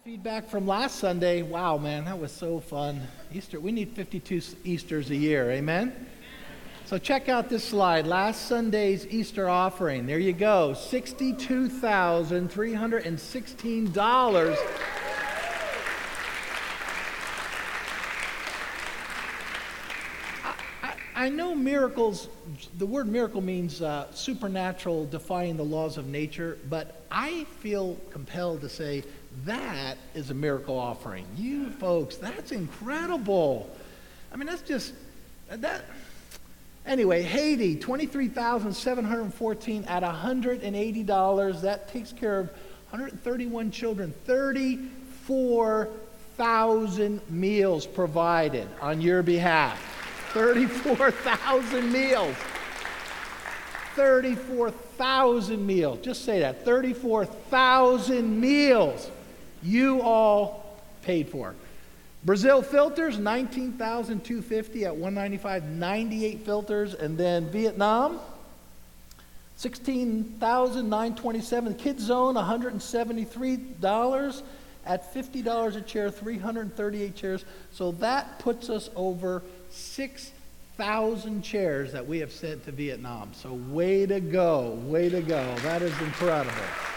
Feedback from last Sunday. Wow, man, that was so fun. Easter, we need 52 Easters a year, amen? So check out this slide. Last Sunday's Easter offering. There you go, $62,316. I know miracles, the word miracle means supernatural, defying the laws of nature, but I feel compelled to say that is a miracle offering. You folks, that's incredible. I mean, that's just, that. Anyway, Haiti, $23,714 at $180. That takes care of 131 children, 34,000 meals provided on your behalf. 34,000 meals. 34,000 meals. Just say that. 34,000 meals you all paid for. Brazil filters, $19,250 at $195, 98 filters. And then Vietnam, $16,927. Kids Zone, $173 at $50 a chair, 338 chairs. So that puts us over 6,000 chairs that we have sent to Vietnam. So way to go, way to go. That is incredible.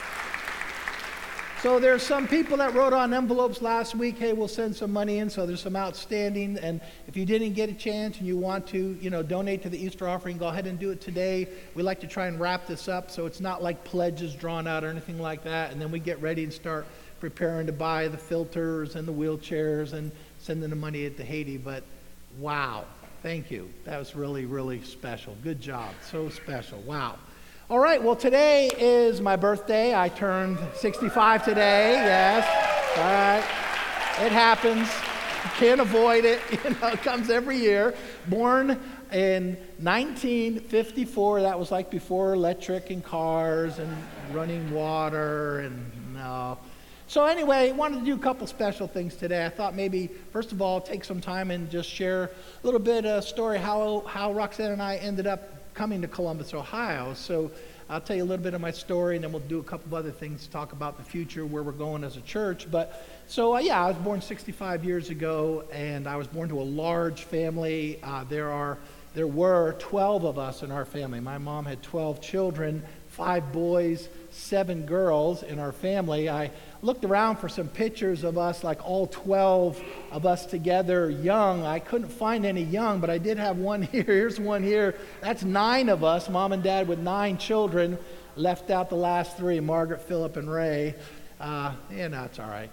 So there's some people that wrote on envelopes last week, hey, we'll send some money in, so there's some outstanding. And if you didn't get a chance and you want to, donate to the Easter offering, go ahead and do it today. We like to try and wrap this up so it's not like pledges drawn out or anything like that. And then we get ready and start preparing to buy the filters and the wheelchairs and sending the money to Haiti. But wow, thank you. That was really, really special. Good job. So special. Wow. All right, well, today is my birthday. I turned 65 today, yes. All right, it happens. You can't avoid it. It comes every year. Born in 1954. That was like before electric and cars and running water and no. So anyway, I wanted to do a couple special things today. I thought maybe, first of all, take some time and just share a little bit of story how Roxanne and I ended up coming to Columbus, Ohio. So I'll tell you a little bit of my story, and then we'll do a couple of other things to talk about the future, where we're going as a church. But so, I was born 65 years ago, and I was born to a large family. There were 12 of us in our family. My mom had 12 children, 5 boys, 7 girls in our family. I looked around for some pictures of us, like all 12 of us together young. I couldn't find any young, but I did have one here. Here's one here. That's 9 of us, mom and dad with 9 children. Left out the last 3, Margaret, Philip, and Ray. It's all right.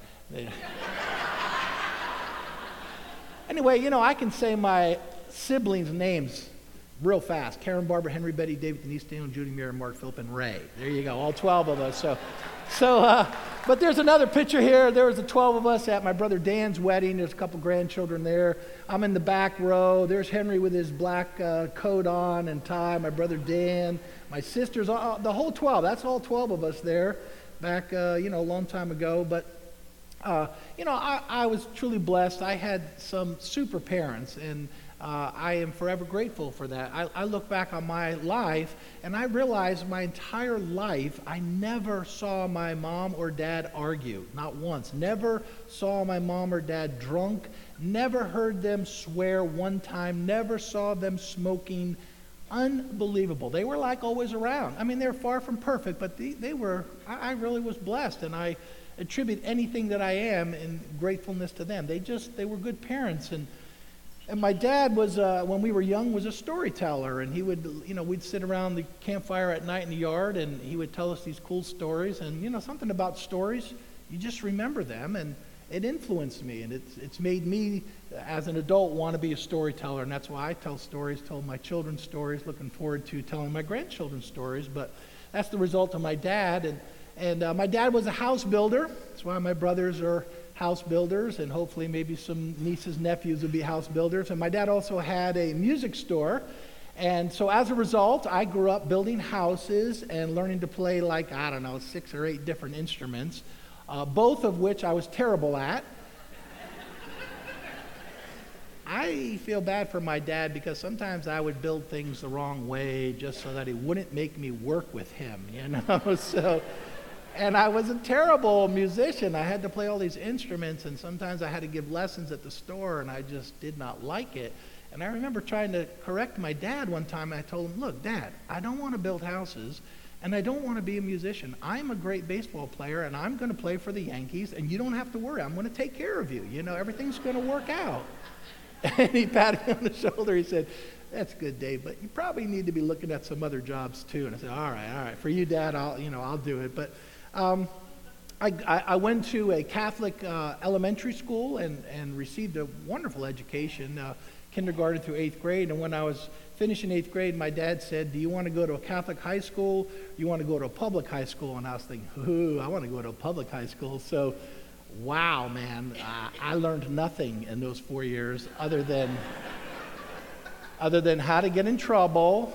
Anyway, I can say my siblings' names real fast. Karen, Barbara, Henry, Betty, David, Denise, Daniel, Judy, Mary, Mark, Philip, and Ray. There you go, all 12 of us. But there's another picture here. There was the 12 of us at my brother Dan's wedding. There's a couple grandchildren there. I'm in the back row. There's Henry with his black coat on and tie. My brother Dan. My sisters, the whole 12. That's all 12 of us there back, a long time ago. But, I was truly blessed. I had some super parents, and I am forever grateful for that. I look back on my life, and I realize my entire life, I never saw my mom or dad argue, not once. Never saw my mom or dad drunk, never heard them swear one time, never saw them smoking. Unbelievable. They were like always around. I mean, they're far from perfect, but they were, I really was blessed, and I attribute anything that I am in gratefulness to them. They were good parents. And my dad was, when we were young, was a storyteller, and he would, we'd sit around the campfire at night in the yard, and he would tell us these cool stories. And, something about stories, you just remember them, and it influenced me, and it's made me, as an adult, want to be a storyteller, and that's why I tell stories, told my children stories, looking forward to telling my grandchildren stories. But that's the result of my dad, and my dad was a house builder. That's why my brothers are house builders, and hopefully maybe some nieces, nephews will be house builders. And my dad also had a music store, and so as a result, I grew up building houses and learning to play 6 or 8 different instruments, both of which I was terrible at. I feel bad for my dad because sometimes I would build things the wrong way just so that he wouldn't make me work with him, So And I was a terrible musician. I had to play all these instruments, and sometimes I had to give lessons at the store, and I just did not like it. And I remember trying to correct my dad one time. I told him, look, Dad, I don't want to build houses, and I don't want to be a musician. I'm a great baseball player, and I'm going to play for the Yankees, and you don't have to worry. I'm going to take care of you. You know, everything's going to work out. And he patted me on the shoulder. He said, that's good, Dave, but you probably need to be looking at some other jobs too. And I said, all right. For you, Dad, I'll do it. But I went to a Catholic elementary school and received a wonderful education, kindergarten through 8th grade. And when I was finishing 8th grade, my dad said, do you want to go to a Catholic high school? Or you want to go to a public high school? And I was thinking, ooh, I want to go to a public high school. So, wow, man, I learned nothing in those 4 years other than how to get in trouble,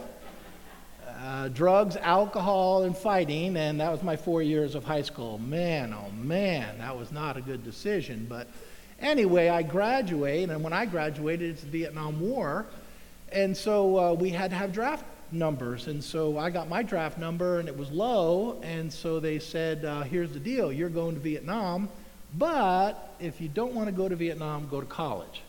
drugs, alcohol, and fighting, and that was my 4 years of high school. Man, oh man, that was not a good decision. But anyway, I graduated, and when I graduated, it's the Vietnam War, and so we had to have draft numbers, and so I got my draft number, and it was low, and so they said, here's the deal, you're going to Vietnam, but if you don't want to go to Vietnam, go to college.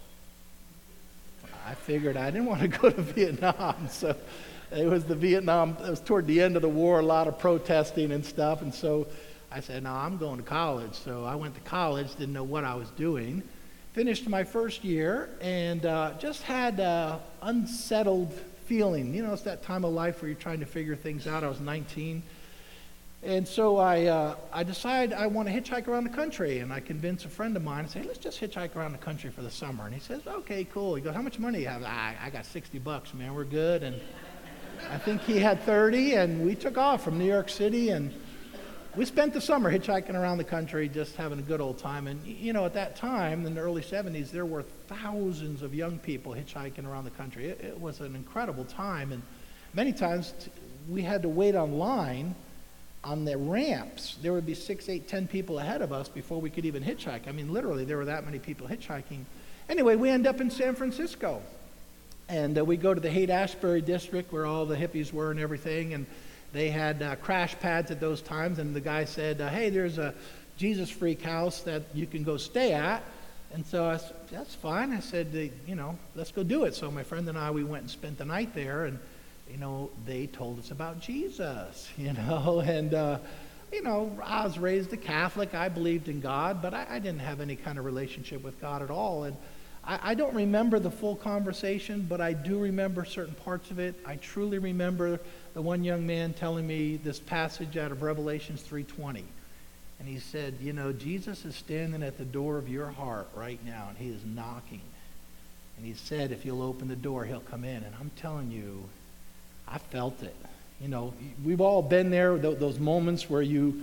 I figured I didn't want to go to Vietnam, so it was toward the end of the war, a lot of protesting and stuff, and so I said, no, I'm going to college. So I went to college, didn't know what I was doing, finished my first year, and just had an unsettled feeling. You know, it's that time of life where you're trying to figure things out. I was 19, and so I decided I want to hitchhike around the country, and I convinced a friend of mine, I said, let's just hitchhike around the country for the summer. And he says, okay, cool. He goes, how much money do you have? I got $60, man, we're good. And I think he had 30, and we took off from New York City, and we spent the summer hitchhiking around the country, just having a good old time. And, you know, at that time, in the early 70s, there were thousands of young people hitchhiking around the country. It was an incredible time, and many times we had to wait online on the ramps. There would be 6, 8, 10 people ahead of us before we could even hitchhike. I mean, literally, there were that many people hitchhiking. Anyway, we end up in San Francisco. And we go to the Haight-Ashbury district where all the hippies were and everything. And they had crash pads at those times. And the guy said, hey, there's a Jesus Freak house that you can go stay at. And so I said, that's fine. I said, you know, let's go do it. So my friend and I, we went and spent the night there. And, you know, they told us about Jesus, you know. And, you know, I was raised a Catholic. I believed in God. But I didn't have any kind of relationship with God at all. And I don't remember the full conversation, but I do remember certain parts of it. I truly remember the one young man telling me this passage out of Revelations 3:20. And he said, you know, Jesus is standing at the door of your heart right now, and he is knocking. And he said, if you'll open the door, he'll come in. And I'm telling you, I felt it. You know, we've all been there, those moments where you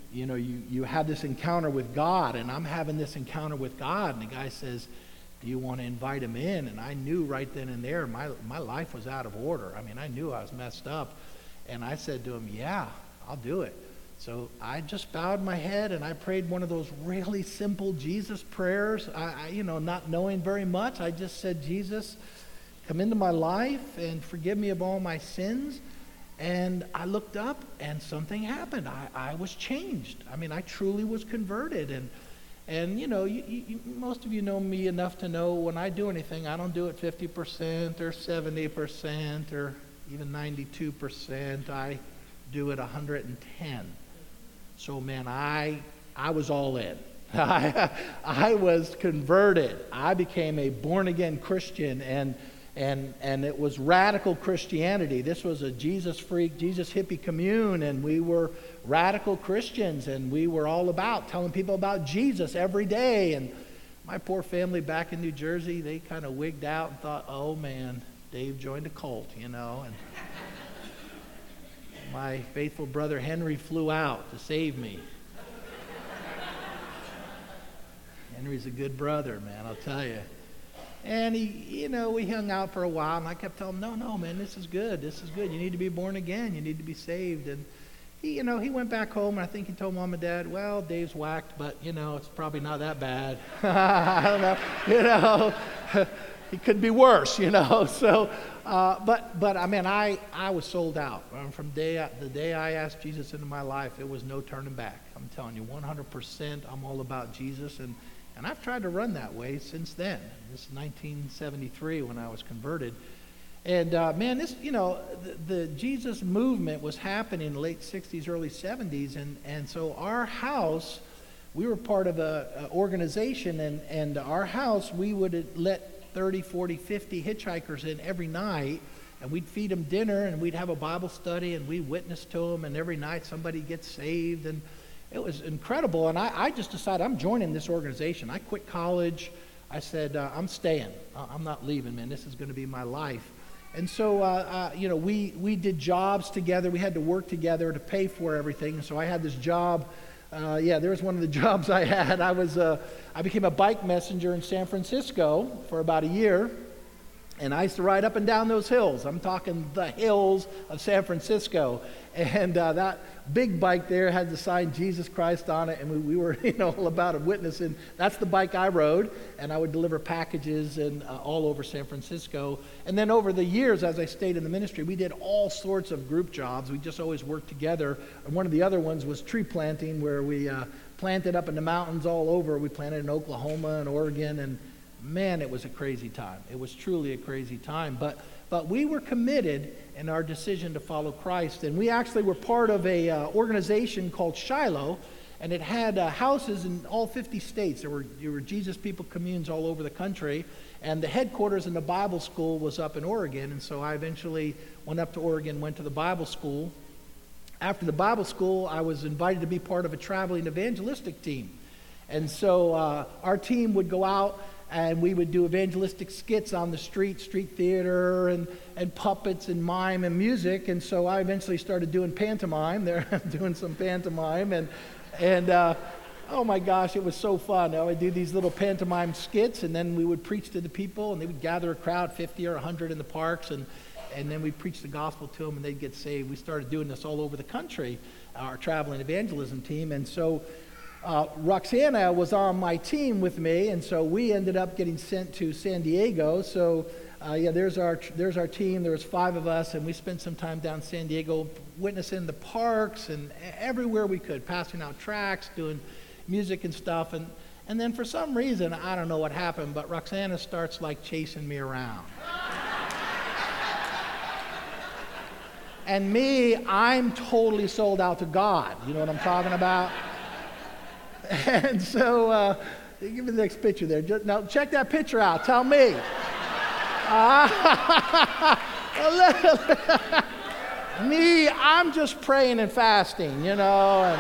have this encounter with God, and I'm having this encounter with God, and the guy says, do you want to invite him in? And I knew right then and there my life was out of order. I mean, I knew I was messed up. And I said to him, yeah, I'll do it. So I just bowed my head and I prayed one of those really simple Jesus prayers. I not knowing very much, I just said, Jesus, come into my life and forgive me of all my sins. And I looked up and something happened. I was changed. I mean, I truly was converted. And you know, most of you know me enough to know when I do anything, I don't do it 50% or 70% or even 92%. I do it 110. So man, I was all in. I was converted. I became a born-again Christian, and it was radical Christianity. This was a Jesus freak, Jesus hippie commune, and we were radical Christians, and we were all about telling people about Jesus every day. And my poor family back in New Jersey, they kind of wigged out and thought, oh man, Dave joined a cult, you know. And my faithful brother Henry flew out to save me. Henry's a good brother, man, I'll tell you. And he, we hung out for a while, and I kept telling him, no, man, this is good. This is good. You need to be born again. You need to be saved. And he went back home, and I think he told Mom and Dad, well, Dave's whacked, but, it's probably not that bad. I don't know, he could be worse, So, but I mean, I was sold out. From the day I asked Jesus into my life, it was no turning back. I'm telling you, 100%, I'm all about Jesus, and I've tried to run that way since then. This is 1973 when I was converted. And man, this, the Jesus movement was happening in the late 60s, early 70s, and so our house, we were part of an organization, and our house, we would let 30, 40, 50 hitchhikers in every night, and we'd feed them dinner, and we'd have a Bible study, and we'd witness to them, and every night somebody gets saved, and it was incredible. And I just decided I'm joining this organization. I quit college. I said, I'm staying. I'm not leaving, man. This is going to be my life. And so, we did jobs together. We had to work together to pay for everything. So I had this job. There was one of the jobs I had. I became a bike messenger in San Francisco for about a year. And I used to ride up and down those hills. I'm talking the hills of San Francisco. And that big bike there had the sign Jesus Christ on it. And we were, all about a witness. And that's the bike I rode. And I would deliver packages and all over San Francisco. And then over the years, as I stayed in the ministry, we did all sorts of group jobs. We just always worked together. And one of the other ones was tree planting, where we planted up in the mountains all over. We planted in Oklahoma and Oregon, and man, it was a crazy time. It was truly a crazy time. But we were committed in our decision to follow Christ. And we actually were part of a organization called Shiloh, and it had houses in all 50 states. There were Jesus People communes all over the country. And the headquarters in the Bible school was up in Oregon. And so I eventually went up to Oregon, went to the Bible school. After the Bible school, I was invited to be part of a traveling evangelistic team. And so our team would go out, and we would do evangelistic skits on the street theater, and puppets and mime and music. And so I eventually started doing pantomime. There, doing some pantomime, and oh my gosh, it was so fun. I would do these little pantomime skits, and then we would preach to the people, and they would gather a crowd, 50 or 100 in the parks, and then we'd preach the gospel to them, and they'd get saved. We started doing this all over the country, our traveling evangelism team. And so Roxana was on my team with me, and so we ended up getting sent to San Diego. So there's our team. There was 5 of us, and we spent some time down San Diego witnessing the parks and everywhere we could, passing out tracts, doing music and stuff. And then for some reason, I don't know what happened, but Roxana starts like chasing me around. And me, I'm totally sold out to God. You know what I'm talking about? And so, give me the next picture there. Now, check that picture out. Tell me. Me, I'm just praying and fasting, and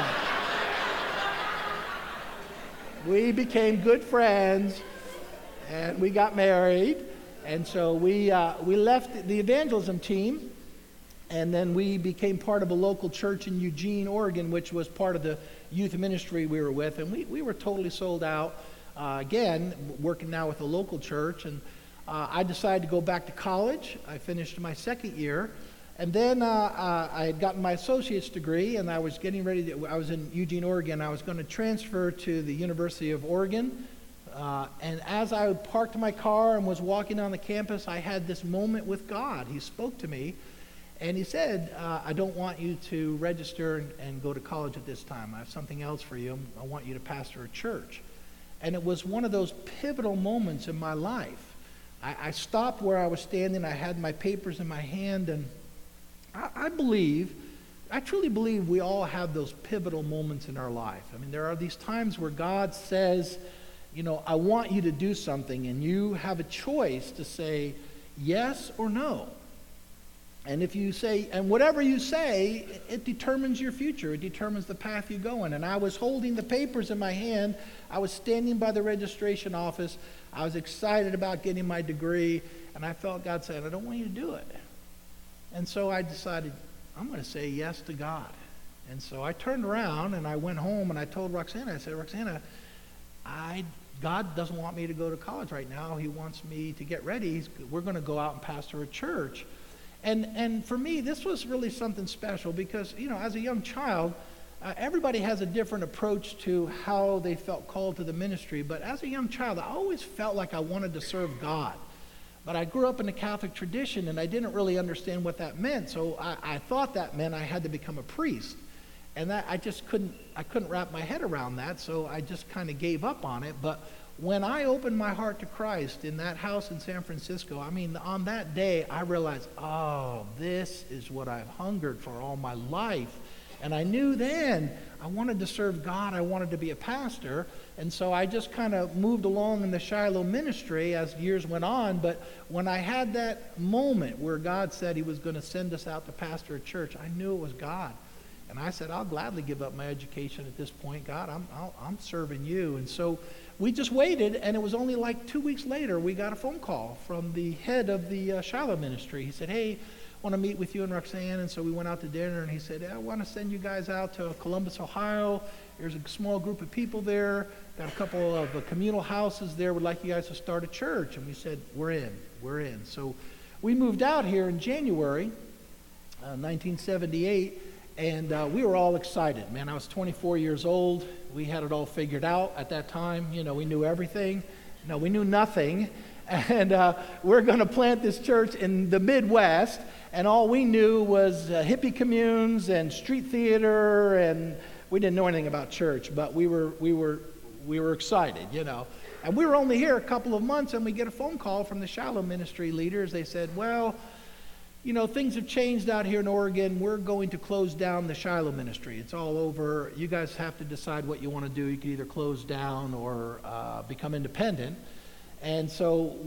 we became good friends, and we got married. And so we left the evangelism team, and then we became part of a local church in Eugene, Oregon, which was part of the youth ministry we were with. And we were totally sold out. Again, working now with a local church. And I decided to go back to college. I finished my second year. And then I had gotten my associate's degree, and I was getting ready to, I was in Eugene, Oregon. I was going to transfer to the University of Oregon. And as I parked my car and was walking on the campus, I had this moment with God. He spoke to me. And he said, I don't want you to register and go to college at this time. I have something else for you. I want you to pastor a church. And it was one of those pivotal moments in my life. I stopped where I was standing. I had my papers in my hand. And I truly believe we all have those pivotal moments in our life. I mean, there are these times where God says, I want you to do something. And you have a choice to say yes or no. And if you say, and whatever you say, it determines your future. It determines the path you go in. And I was holding the papers in my hand. I was standing by the registration office. I was excited about getting my degree. And I felt God saying, I don't want you to do it. And so I decided, I'm going to say yes to God. And so I turned around and I went home and I told Roxana, I said, Roxana, God doesn't want me to go to college right now. He wants me to get ready. We're going to go out and pastor a church. And for me, this was really something special because, as a young child, everybody has a different approach to how they felt called to the ministry. But as a young child, I always felt like I wanted to serve God. But I grew up in the Catholic tradition, and I didn't really understand what that meant. So I thought that meant I had to become a priest. And that I couldn't wrap my head around that, so I just kind of gave up on it. But when I opened my heart to Christ in that house in San Francisco, I mean, on that day, I realized, oh, this is what I've hungered for all my life. And I knew then I wanted to serve God. I wanted to be a pastor. And so I just kind of moved along in the Shiloh ministry as years went on. But when I had that moment where God said he was going to send us out to pastor a church, I knew it was God. And I said, I'll gladly give up my education at this point. God, I'm serving you. And so we just waited, and it was only like 2 weeks later we got a phone call from the head of the Shiloh ministry. He said, hey, I want to meet with you and Roxanne. And so we went out to dinner, and he said, I want to send you guys out to Columbus, Ohio. There's a small group of people there. Got a couple of communal houses there. Would like you guys to start a church. And we said, we're in. So we moved out here in January 1978. And we were all excited, man. I was 24 years old. We had it all figured out at that time. You know, we knew everything. No, we knew nothing. And we're going to plant this church in the Midwest. And all we knew was hippie communes and street theater. And we didn't know anything about church, but we were excited, you know. And we were only here a couple of months, and we get a phone call from the Shiloh ministry leaders. They said, well, you know, things have changed out here in Oregon. We're going to close down the Shiloh ministry. It's all over. You guys have to decide what you want to do. You can either close down or become independent. And so,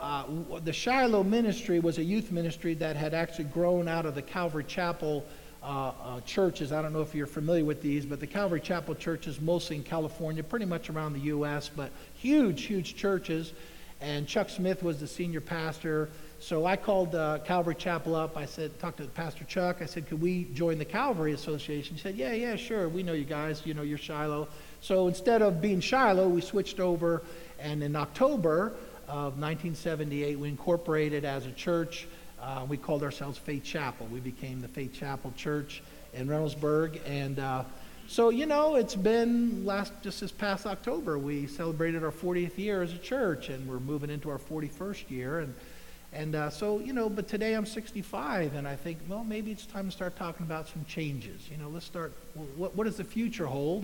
the Shiloh ministry was a youth ministry that had actually grown out of the Calvary Chapel churches. I don't know if you're familiar with these, but the Calvary Chapel churches, mostly in California, pretty much around the U.S., but huge, huge churches. And Chuck Smith was the senior pastor. So I called Calvary Chapel up. I said, talked to Pastor Chuck. I said, could we join the Calvary Association? He said, yeah, sure. We know you guys. You know, you're Shiloh. So instead of being Shiloh, we switched over. And in October of 1978, we incorporated as a church. We called ourselves Faith Chapel. We became the Faith Chapel Church in Reynoldsburg. And so, you know, it's been just this past October, we celebrated our 40th year as a church, and we're moving into our 41st year. And so, you know, but today I'm 65, and I think, well, maybe it's time to start talking about some changes. You know, let's start, what does the future hold,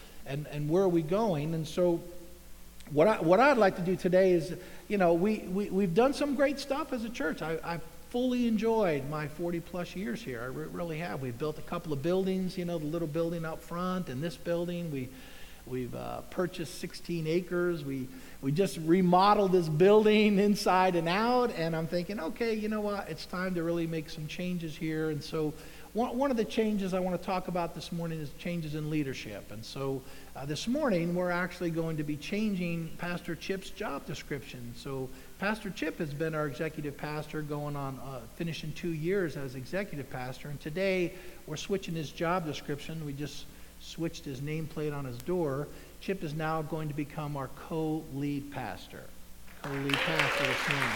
and where are we going? And so what I'd like to do today is, you know, we've done some great stuff as a church. I fully enjoyed my 40-plus years here. I really have. We've built a couple of buildings, you know, the little building up front and this building. We've purchased 16 acres. We just remodeled this building inside and out, and I'm thinking, okay, you know what? It's time to really make some changes here. And so one of the changes I want to talk about this morning is changes in leadership. And so this morning, we're actually going to be changing Pastor Chip's job description. So Pastor Chip has been our executive pastor going on, finishing 2 years as executive pastor. And today, we're switching his job description. We just switched his nameplate on his door. Chip is now going to become our co-lead pastor. Co-lead pastor this morning.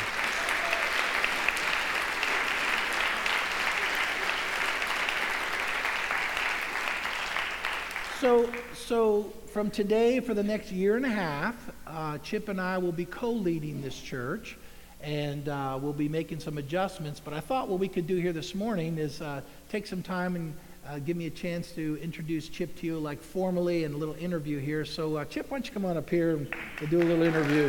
So from today, for the next year and a half, Chip and I will be co-leading this church, and we'll be making some adjustments. But I thought what we could do here this morning is take some time and give me a chance to introduce Chip to you, like formally, and a little interview here. So Chip, why don't you come on up here and we'll do a little interview.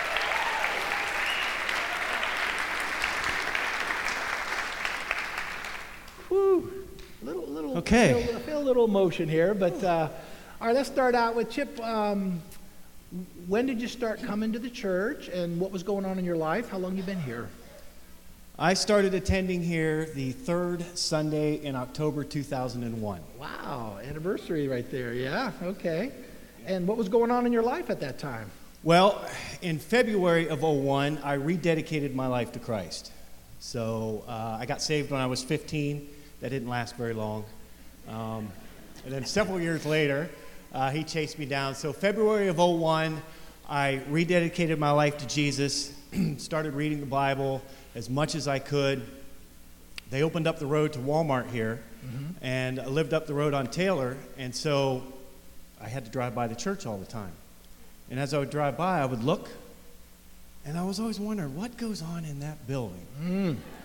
Whew. Okay. I feel a little emotion here, but all right, let's start out with Chip. When did you start coming to the church, and what was going on in your life? How long you been here? I started attending here the third Sunday in October 2001. Wow, anniversary right there. Yeah, okay. And what was going on in your life at that time? Well, in February of 01, I rededicated my life to Christ. So I got saved when I was 15. That didn't last very long. And then several years later, he chased me down. So February of 01, I rededicated my life to Jesus, started reading the Bible as much as I could. They opened up the road to Walmart here, and I lived up the road on Taylor, and so I had to drive by the church all the time. And as I would drive by, I would look, and I was always wondering, what goes on in that building?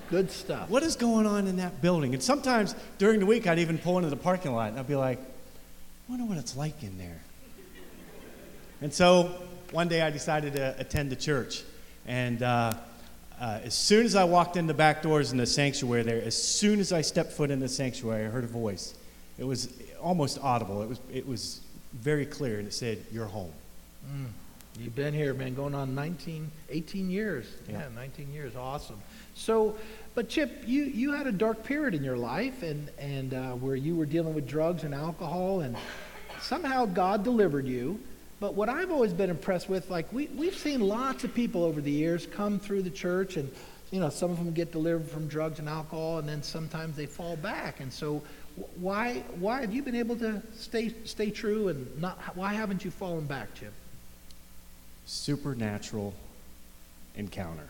Good stuff. What is going on in that building? And sometimes during the week, I'd even pull into the parking lot, and I'd be like, I wonder what it's like in there. And so one day I decided to attend the church. And as soon as I walked in the back doors in the sanctuary there, as soon as I stepped foot in the sanctuary, I heard a voice. It was almost audible. It was very clear, and it said, "You're home." You've been here, man, going on 18 years. Yeah, 19 years. Awesome. So, but Chip, you had a dark period in your life, and where you were dealing with drugs and alcohol, and somehow God delivered you. But what I've always been impressed with, like we've seen lots of people over the years come through the church, and some of them get delivered from drugs and alcohol, and then sometimes they fall back. And so, why have you been able to stay true, and why haven't you fallen back, Chip? Supernatural encounter.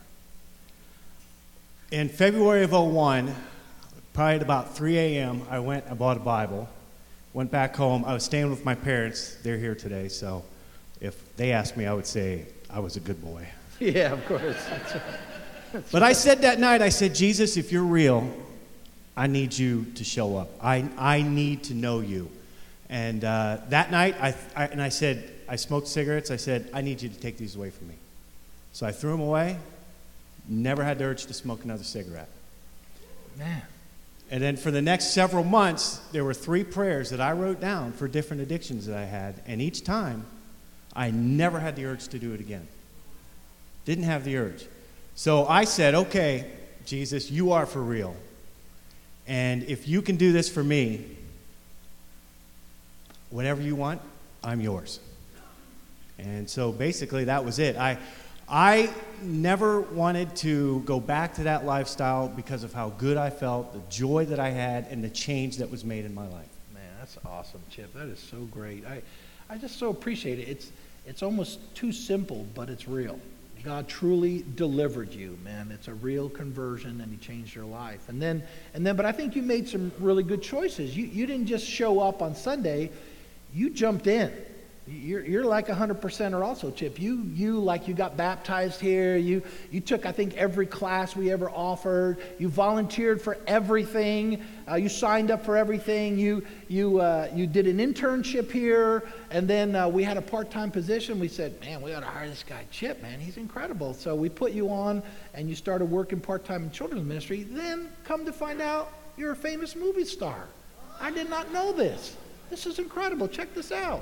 In February of 2001, probably at about 3 a.m., I bought a Bible, went back home. I was staying with my parents. They're here today, so if they asked me, I would say I was a good boy. Yeah, of course. But I said that night, I said, Jesus, if you're real, I need you to show up. I need to know you. And that night, I said, I smoked cigarettes. I said, I need you to take these away from me. So I threw them away. Never had the urge to smoke another cigarette. Man. And then for the next several months, there were 3 prayers that I wrote down for different addictions that I had. And each time, I never had the urge to do it again. Didn't have the urge. So I said, okay, Jesus, you are for real. And if you can do this for me, whatever you want, I'm yours. And so basically that was it. I never wanted to go back to that lifestyle because of how good I felt, the joy that I had, and the change that was made in my life. Man, that's awesome, Chip. That is so great. I just so appreciate it. It's almost too simple, but it's real. God truly delivered you, man. It's a real conversion, and He changed your life. And then, but I think you made some really good choices. You didn't just show up on Sunday. You jumped in. You're like 100%er also, Chip. You got baptized here. You took, I think, every class we ever offered. You volunteered for everything. You signed up for everything. You did an internship here, and then we had a part-time position. We said, man, we ought to hire this guy Chip, man. He's incredible. So we put you on, and you started working part-time in children's ministry. Then come to find out, you're a famous movie star. I did not know this. This is incredible. Check this out.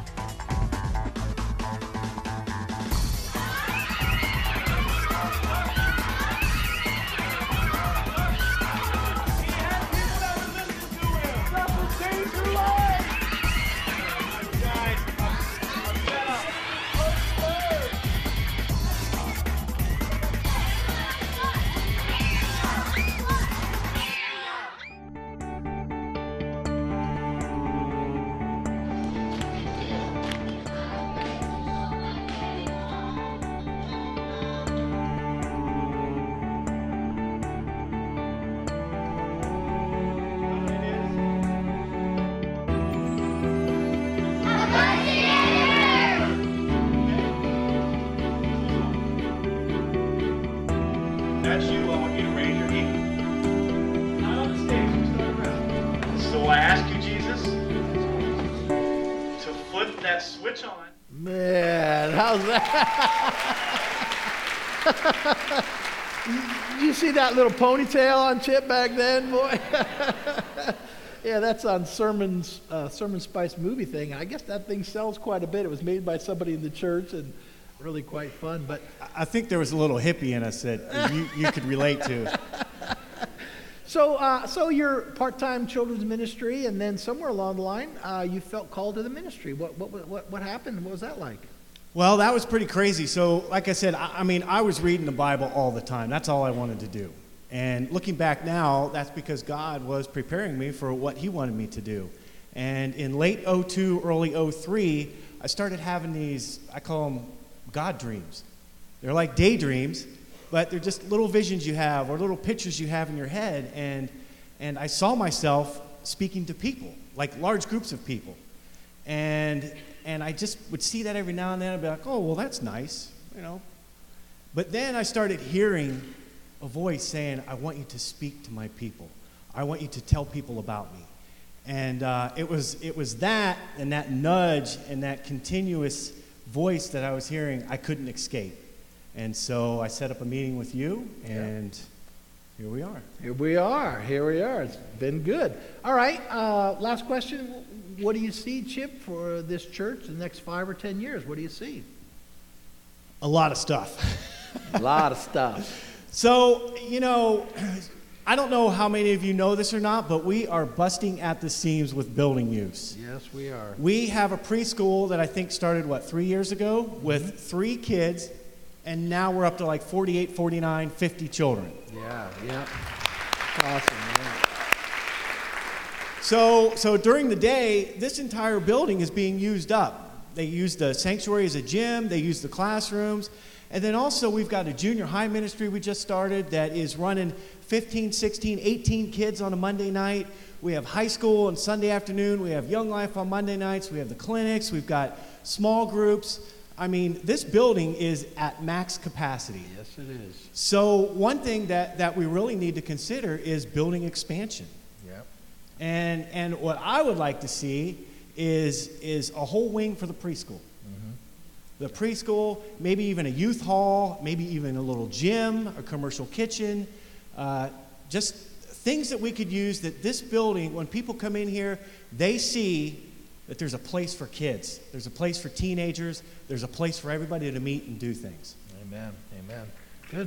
That's you. I want you to raise your hand. Not on the stage, just around. So I ask you, Jesus, to flip that switch on. Man, how's that? Did you see that little ponytail on Chip back then, boy? Yeah, that's on Sermon Spice movie thing. I guess that thing sells quite a bit. It was made by somebody in the church, and really quite fun. But I think there was a little hippie in us that you could relate to. So you're part-time children's ministry, and then somewhere along the line, you felt called to the ministry. What happened? What was that like? Well, that was pretty crazy. So, like I said, I was reading the Bible all the time. That's all I wanted to do. And looking back now, that's because God was preparing me for what He wanted me to do. And in late 2002, early 2003, I started having these, I call them God dreams. They're like daydreams, but they're just little visions you have or little pictures you have in your head. And I saw myself speaking to people, like large groups of people. And I just would see that every now and then. I'd be like, oh, well, that's nice, you know. But then I started hearing a voice saying, I want you to speak to my people. I want you to tell people about me. And it was that and that nudge and that continuous voice that I was hearing I couldn't escape. And so I set up a meeting with you, and here we are. Here we are. It's been good. All right, last question. What do you see, Chip, for this church the next 5 or 10 years? What do you see? A lot of stuff. A lot of stuff. So, I don't know how many of you know this or not, but we are busting at the seams with building use. Yes, we are. We have a preschool that I think started, 3 years ago with 3 kids, and now we're up to like 48, 49, 50 children. Yeah. Awesome, man. So during the day, this entire building is being used up. They use the sanctuary as a gym, they use the classrooms, and then also we've got a junior high ministry we just started that is running 15, 16, 18 kids on a Monday night. We have high school on Sunday afternoon. We have Young Life on Monday nights. We have the clinics. We've got small groups. I mean, this building is at max capacity. Yes, it is. So one thing that we really need to consider is building expansion. Yep. And what I would like to see is a whole wing for the preschool. The preschool, maybe even a youth hall, maybe even a little gym, a commercial kitchen, just things that we could use that this building, when people come in here, they see that there's a place for kids. There's a place for teenagers. There's a place for everybody to meet and do things. Amen. Good.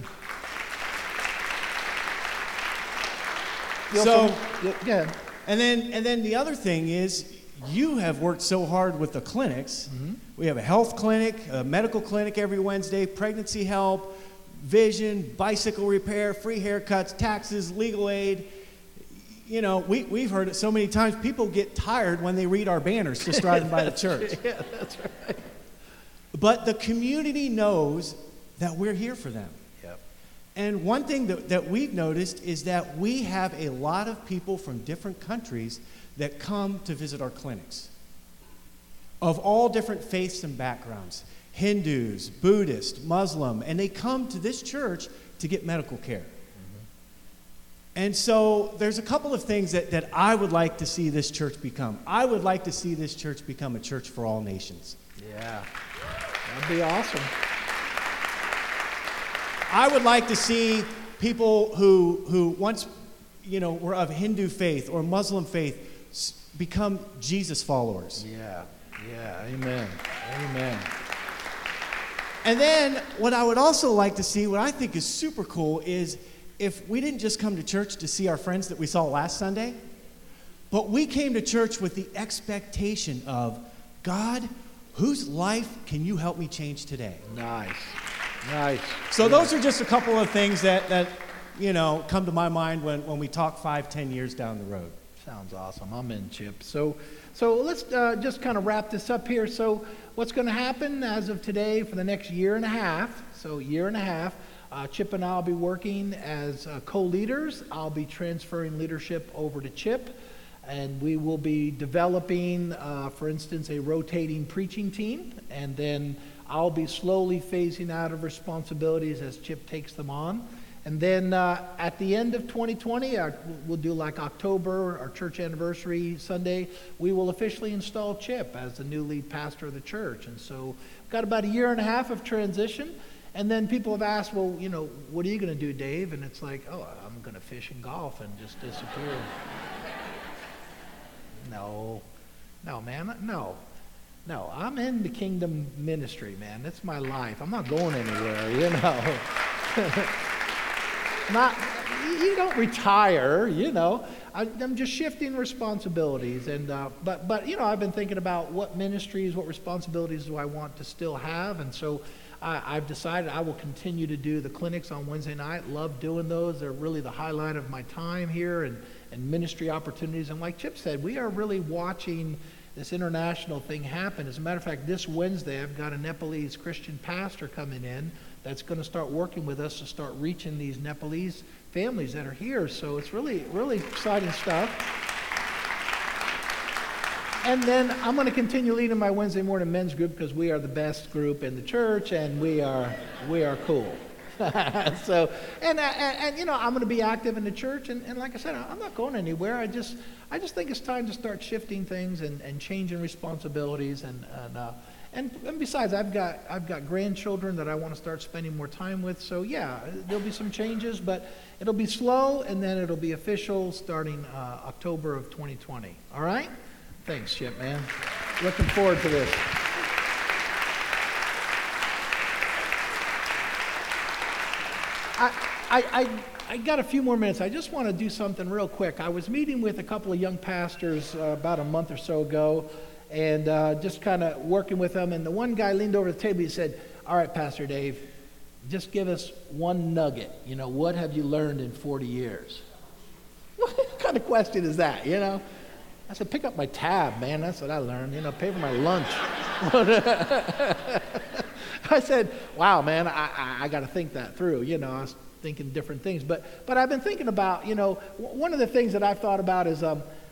Yeah. And then the other thing is, you have worked so hard with the clinics. We have a health clinic, a medical clinic every Wednesday, pregnancy help, vision, bicycle repair, free haircuts, taxes, legal aid. We've heard it so many times. People get tired when they read our banners just driving by the church. Yeah, that's right. But the community knows that we're here for them. Yep. And one thing that we've noticed is that we have a lot of people from different countries that come to visit our clinics, of all different faiths and backgrounds, Hindus, Buddhists, Muslim, and they come to this church to get medical care. And so there's a couple of things that I would like to see this church become. I would like to see this church become a church for all nations. Yeah, that'd be awesome. I would like to see people who once, were of Hindu faith or Muslim faith become Jesus followers. Yeah, amen. And then what I would also like to see, what I think is super cool, is if we didn't just come to church to see our friends that we saw last Sunday, but we came to church with the expectation of, God, whose life can you help me change today? Nice. So those are just a couple of things that come to my mind when we talk 5-10 years down the road. Sounds awesome. I'm in, Chip. So let's just kind of wrap this up here. So what's going to happen as of today for the next year and a half? Chip and I will be working as co-leaders. I'll be transferring leadership over to Chip, and we will be developing, for instance, a rotating preaching team, and then I'll be slowly phasing out of responsibilities as Chip takes them on. And then at the end of 2020, we'll do like October, our church anniversary Sunday, we will officially install Chip as the new lead pastor of the church. And so we've got about a year and a half of transition. And then people have asked, well, what are you going to do, Dave? And it's like, I'm going to fish and golf and just disappear. No, man, no. I'm in the kingdom ministry, man. That's my life. I'm not going anywhere, You don't retire, I'm just shifting responsibilities, and but I've been thinking about what ministries, what responsibilities do I want to still have, and so I've decided I will continue to do the clinics on Wednesday night. Love doing those. They're really the highlight of my time here, and ministry opportunities. And like Chip said, we are really watching this international thing happen. As a matter of fact, this Wednesday I've got a Nepalese Christian pastor coming in that's going to start working with us to start reaching these Nepalese families that are here. So it's really, really exciting stuff. And then I'm going to continue leading my Wednesday morning men's group because we are the best group in the church, and we are cool. So, and you know, I'm going to be active in the church, and like I said, I'm not going anywhere. I just think it's time to start shifting things and changing responsibilities, and besides, I've got grandchildren that I want to start spending more time with. So yeah, there'll be some changes, but it'll be slow, and then it'll be official starting October of 2020. All right? Thanks, Chip, man. Looking forward to this. I got a few more minutes. I just want to do something real quick. I was meeting with a couple of young pastors about a month or so ago, and just kind of working with them. And the one guy leaned over the table. He said, "All right, Pastor Dave, just give us one nugget. You know, what have you learned in 40 years?" What kind of question is that, you know? I said, "Pick up my tab, man. That's what I learned. You know, pay for my lunch." I said, "Wow, man, I got to think that through." You know, I was thinking different things. But I've been thinking about, you know, one of the things that I've thought about is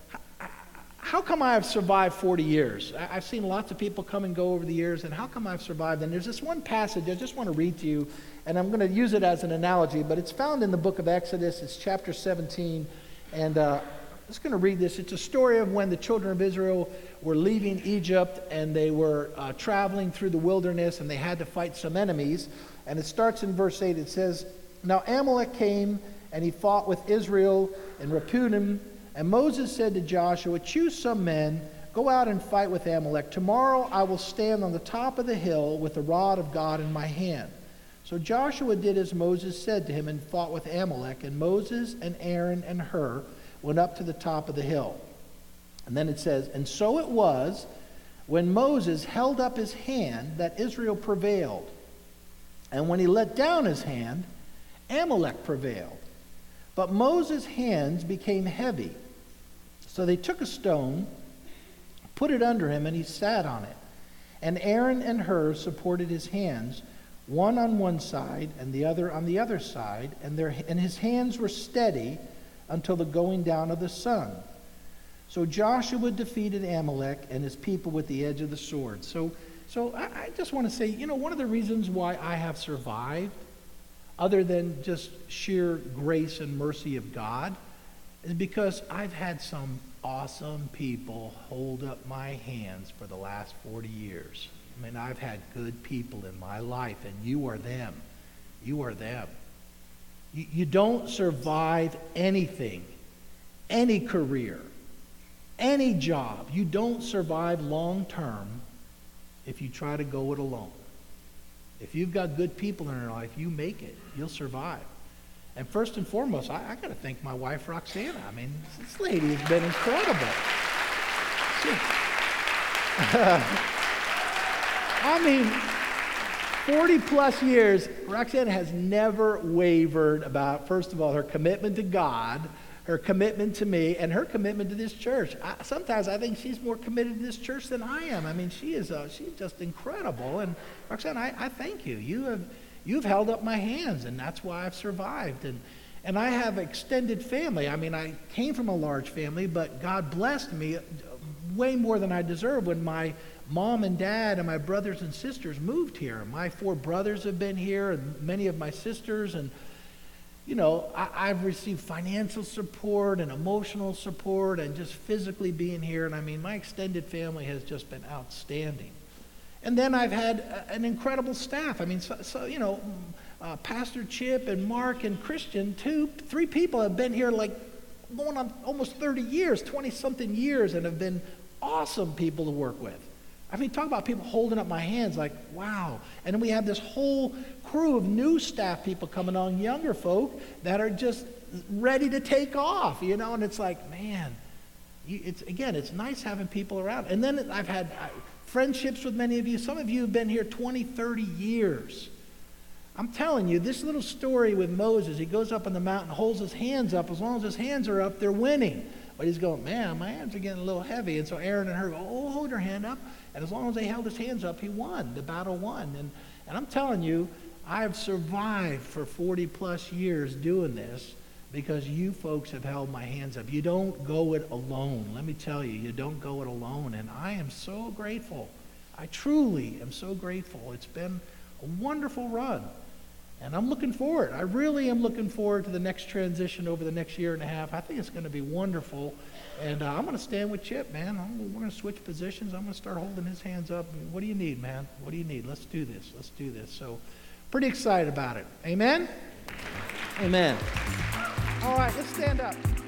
how come I have survived 40 years? I've seen lots of people come and go over the years, and how come I've survived? And there's this one passage I just want to read to you, and I'm going to use it as an analogy, but it's found in the book of Exodus. It's chapter 17, and I'm just going to read this. It's a story of when the children of Israel were leaving Egypt, and they were traveling through the wilderness, and they had to fight some enemies. And it starts in verse 8. It says, "Now Amalek came, and he fought with Israel in Rephidim. And Moses said to Joshua, 'Choose some men, go out and fight with Amalek. Tomorrow I will stand on the top of the hill with the rod of God in my hand.' So Joshua did as Moses said to him and fought with Amalek. And Moses and Aaron and Hur went up to the top of the hill." And then it says, "And so it was, when Moses held up his hand, that Israel prevailed. And when he let down his hand, Amalek prevailed. But Moses' hands became heavy. So they took a stone, put it under him, and he sat on it. And Aaron and Hur supported his hands, one on one side and the other on the other side, and his hands were steady until the going down of the sun. So Joshua defeated Amalek and his people with the edge of the sword." So I just want to say, you know, one of the reasons why I have survived, other than just sheer grace and mercy of God, is because I've had some awesome people hold up my hands for the last 40 years. I mean, I've had good people in my life, and you are them. You are them. You don't survive anything, any career, any job. You don't survive long term if you try to go it alone. If you've got good people in your life, you make it. You'll survive. And first and foremost, I got to thank my wife, Roxana. I mean, this lady has been incredible. I mean, 40 plus years, Roxana has never wavered about, first of all, her commitment to God, her commitment to me, and her commitment to this church. Sometimes I think she's more committed to this church than I am. I mean, she's just incredible. And Roxana, I thank you. You've held up my hands, and that's why I've survived. And I have extended family. I mean, I came from a large family, but God blessed me way more than I deserved when my mom and dad and my brothers and sisters moved here. My 4 brothers have been here, and many of my sisters, and you know, I've received financial support and emotional support and just physically being here. And I mean, my extended family has just been outstanding. And then I've had an incredible staff. I mean, so you know, Pastor Chip and Mark and Christian, 3 people have been here like going on almost 30 years, 20-something years, and have been awesome people to work with. I mean, talk about people holding up my hands like, wow. And then we have this whole crew of new staff people coming on, younger folk that are just ready to take off, you know, and it's like, man, it's nice having people around. And then I've had friendships with many of you. Some of you have been here 20, 30 years. I'm telling you, this little story with Moses, he goes up on the mountain, holds his hands up. As long as his hands are up, they're winning. But he's going, man, my hands are getting a little heavy. And so Aaron and Hur go, oh, hold your hand up. And as long as they held his hands up, he won. The battle won. And I'm telling you, I've survived for 40 plus years doing this because you folks have held my hands up. You don't go it alone. Let me tell you don't go it alone. And I am so grateful. I truly am so grateful. It's been a wonderful run. And I'm looking forward. I really am looking forward to the next transition over the next year and a half. I think it's going to be wonderful. And I'm going to stand with Chip, man. We're going to switch positions. I'm going to start holding his hands up. What do you need, man? What do you need? Let's do this. Let's do this. So pretty excited about it. Amen? Amen. All right, let's stand up.